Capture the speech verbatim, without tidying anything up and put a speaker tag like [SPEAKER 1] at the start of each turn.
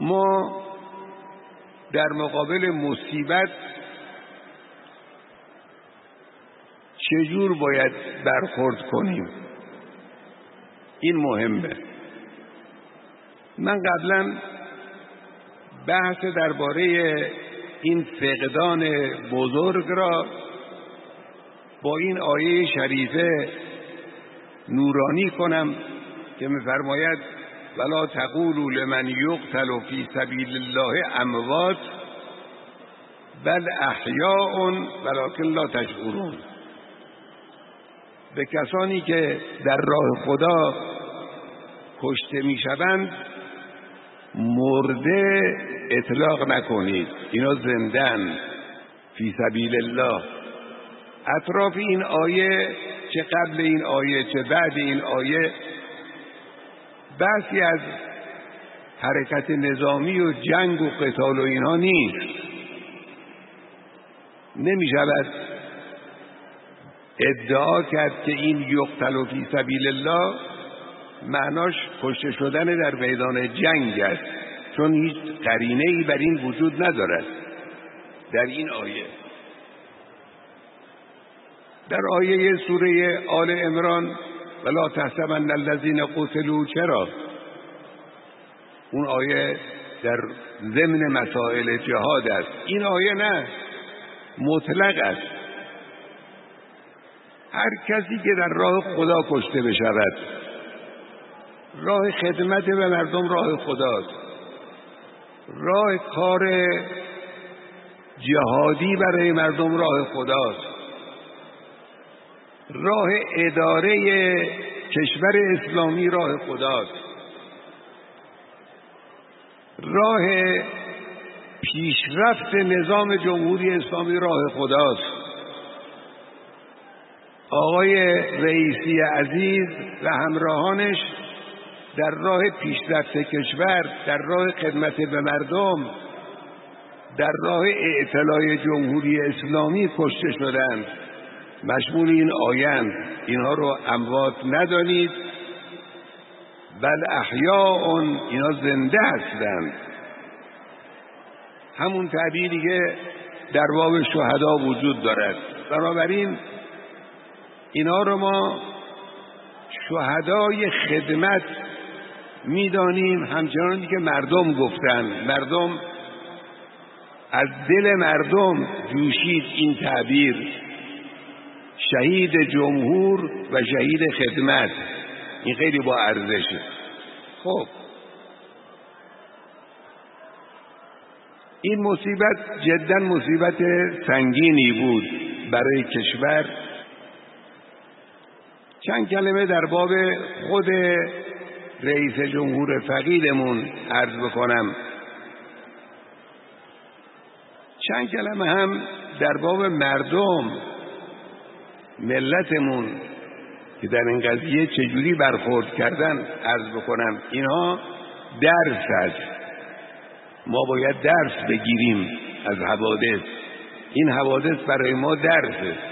[SPEAKER 1] ما در مقابل مصیبت چجور باید برخورد کنیم؟ این مهمه. من قبلا بحث درباره این فقدان بزرگ را با این آیه شریفه نورانی کنم که می‌فرماید ولا تقولوا لمن یقتل فی سبیل الله اموات بل احیاء ولکن لا تشعرون. به کسانی که در راه خدا کشته میشوند مرده اطلاق نکنید، اینا زندن فی سبیل الله. اطراف این آیه، چه قبل این آیه چه بعد این آیه، بحثی از حرکت نظامی و جنگ و قتال و اینها نیست. نمی شود ادعا کرد که این یقتل فی سبیل الله معناش کشته شدن در میدان جنگ است، چون هیچ قرینه‌ای بر این وجود ندارد در این آیه. در آیه سوره آل عمران ولا تحسبن الذین قتلوا، چرا؟ اون آیه در ضمن مسائل جهاد است. این آیه نه، مطلق است. هر کسی که در راه خدا کشته بشود، راه خدمت به مردم راه خداست، راه کار جهادی برای مردم راه خداست، راه اداره کشور اسلامی راه خداست، راه پیشرفت نظام جمهوری اسلامی راه خداست. آقای رئیسی عزیز و همراهانش در راه پیشرفت کشور، در راه خدمت به مردم، در راه اعتلاع جمهوری اسلامی کشته شدند. مشمول این آیند. اینها رو اموات ندانید بل احیاء، اینا زنده هستند. همون تعبیری که در باب شهدا وجود دارد. بنابراین اینا رو ما شهدای خدمت میدانیم، همچنانی که مردم گفتن. مردم از دل مردم جوشید این تعبیر، شهید جمهور و شهید خدمت. این خیلی با ارزشه. خب این مصیبت جدا مصیبت سنگینی بود برای کشور. چند کلمه در باب خود رئیس جمهور فقیدمون عرض بکنم، چند کلمه هم در باب مردم ملتمون که در این قضیه چجوری برخورد کردن عرض بکنم. اینها درس است. ما باید درس بگیریم از حوادث. این حوادث برای ما درسه.